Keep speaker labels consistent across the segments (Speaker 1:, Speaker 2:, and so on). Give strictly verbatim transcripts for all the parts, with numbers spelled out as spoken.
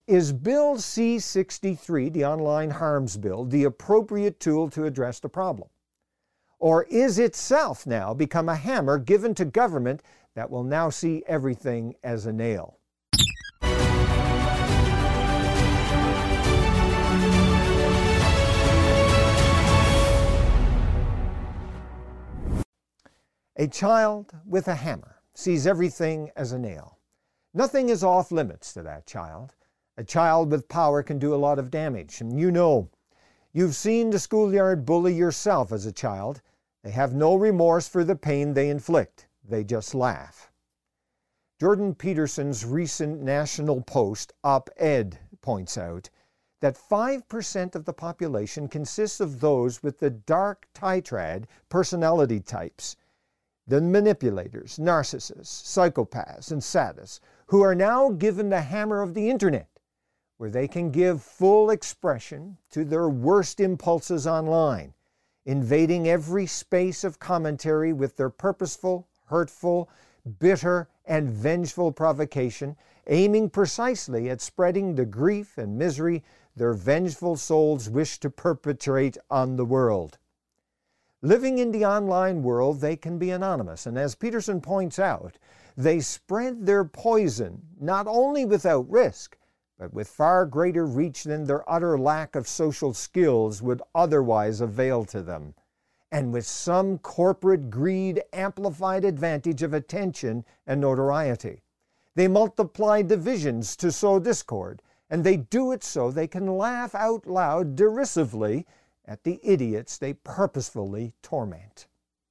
Speaker 1: Is Bill C sixty-three, the Online Harms Bill, the appropriate tool to address the problem? Or is itself now become a hammer given to government that will now see everything as a nail? A child with a hammer sees everything as a nail. Nothing is off limits to that child. A child with power can do a lot of damage, and you know. You've seen the schoolyard bully yourself as a child. They have no remorse for the pain they inflict. They just laugh. Jordan Peterson's recent National Post op-ed points out that five percent of the population consists of those with the dark tetrad personality types, the manipulators, narcissists, psychopaths, and sadists, who are now given the hammer of the internet, where they can give full expression to their worst impulses online, invading every space of commentary with their purposeful, hurtful, bitter, and vengeful provocation, aiming precisely at spreading the grief and misery their vengeful souls wish to perpetrate on the world. Living in the online world, they can be anonymous, and as Peterson points out, they spread their poison not only without risk, but with far greater reach than their utter lack of social skills would otherwise avail to them, and with some corporate greed amplified advantage of attention and notoriety. They multiply divisions to sow discord, and they do it so they can laugh out loud derisively at the idiots they purposefully torment.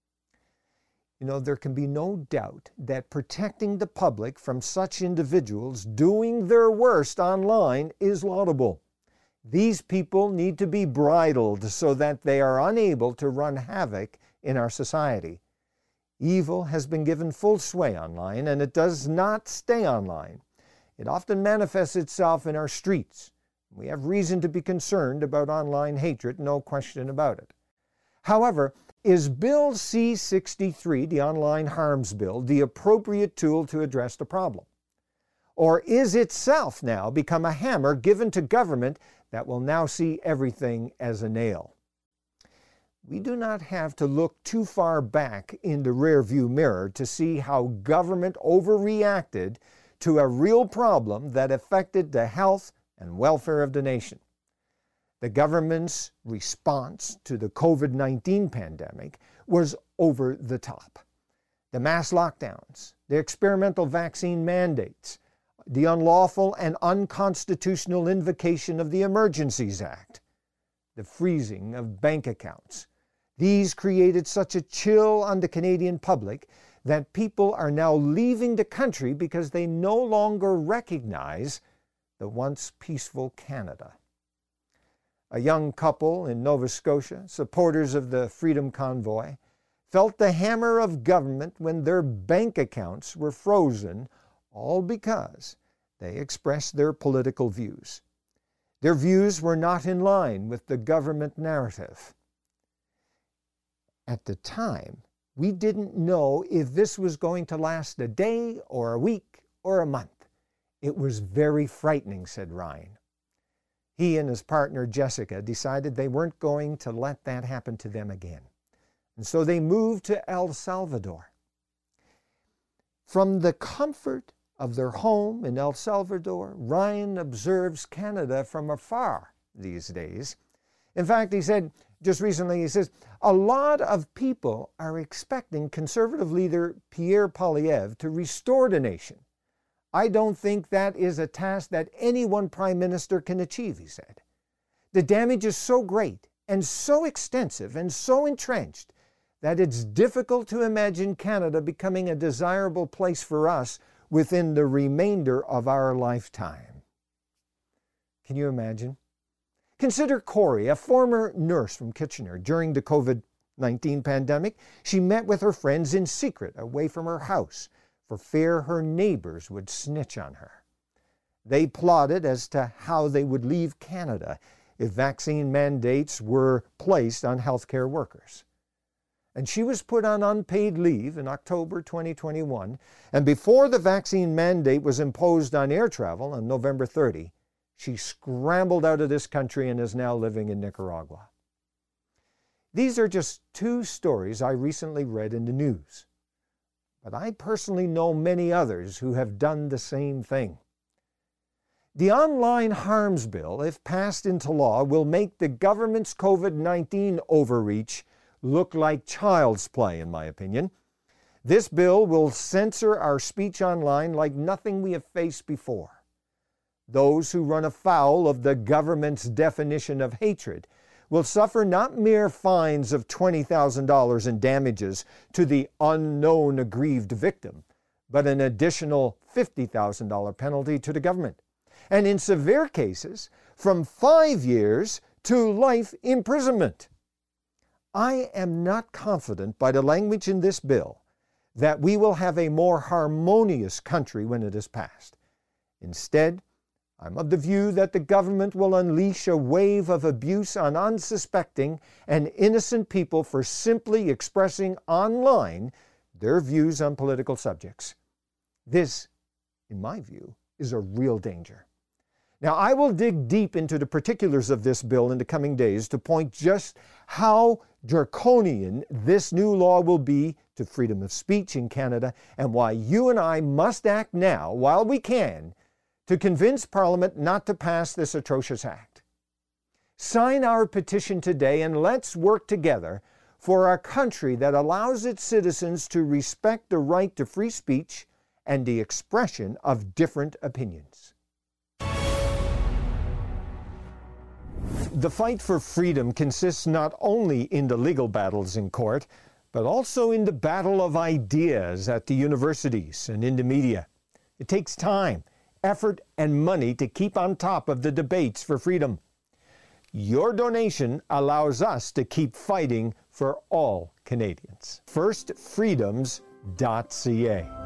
Speaker 1: You know, there can be no doubt that protecting the public from such individuals doing their worst online is laudable. These people need to be bridled so that they are unable to run havoc in our society. Evil has been given full sway online, and it does not stay online. It often manifests itself in our streets. We have reason to be concerned about online hatred, no question about it. However, is Bill C sixty-three, the Online Harms Bill, the appropriate tool to address the problem? Or is itself now become a hammer given to government that will now see everything as a nail? We do not have to look too far back in the rearview mirror to see how government overreacted to a real problem that affected the health and welfare of the nation. The government's response to the COVID nineteen pandemic was over the top. The mass lockdowns, the experimental vaccine mandates, the unlawful and unconstitutional invocation of the Emergencies Act, the freezing of bank accounts. These created such a chill on the Canadian public that people are now leaving the country because they no longer recognize the once peaceful Canada. A young couple in Nova Scotia, supporters of the Freedom Convoy, felt the hammer of government when their bank accounts were frozen, all because they expressed their political views. Their views were not in line with the government narrative. At the time, we didn't know if this was going to last a day or a week or a month. It was very frightening, said Ryan. He and his partner Jessica decided they weren't going to let that happen to them again. And so they moved to El Salvador. From the comfort of their home in El Salvador, Ryan observes Canada from afar these days. In fact, he said just recently, he says, a lot of people are expecting conservative leader Pierre Poilievre to restore the nation. I don't think that is a task that any one prime minister can achieve, he said. The damage is so great and so extensive and so entrenched that it's difficult to imagine Canada becoming a desirable place for us within the remainder of our lifetime. Can you imagine? Consider Corey, a former nurse from Kitchener during the COVID nineteen pandemic. She met with her friends in secret away from her house for fear her neighbors would snitch on her. They plotted as to how they would leave Canada if vaccine mandates were placed on healthcare workers. And she was put on unpaid leave in October twenty twenty-one, and before the vaccine mandate was imposed on air travel on November thirtieth, She scrambled out of this country and is now living in Nicaragua. These are just two stories I recently read in the news, but I personally know many others who have done the same thing. The Online Harms Bill, if passed into law, will make the government's COVID nineteen overreach look like child's play, in my opinion. This bill will censor our speech online like nothing we have faced before. Those who run afoul of the government's definition of hatred will suffer not mere fines of twenty thousand dollars in damages to the unknown aggrieved victim, but an additional fifty thousand dollars penalty to the government, and in severe cases, from five years to life imprisonment. I am not confident by the language in this bill that we will have a more harmonious country when it is passed. Instead, I'm of the view that the government will unleash a wave of abuse on unsuspecting and innocent people for simply expressing online their views on political subjects. This, in my view, is a real danger. Now, I will dig deep into the particulars of this bill in the coming days to point just how draconian this new law will be to freedom of speech in Canada, and why you and I must act now, while we can, to convince Parliament not to pass this atrocious act. Sign our petition today and let's work together for a country that allows its citizens to respect the right to free speech and the expression of different opinions. The fight for freedom consists not only in the legal battles in court, but also in the battle of ideas at the universities and in the media. It takes time, effort, and money to keep on top of the debates for freedom. Your donation allows us to keep fighting for all Canadians. first freedoms dot c a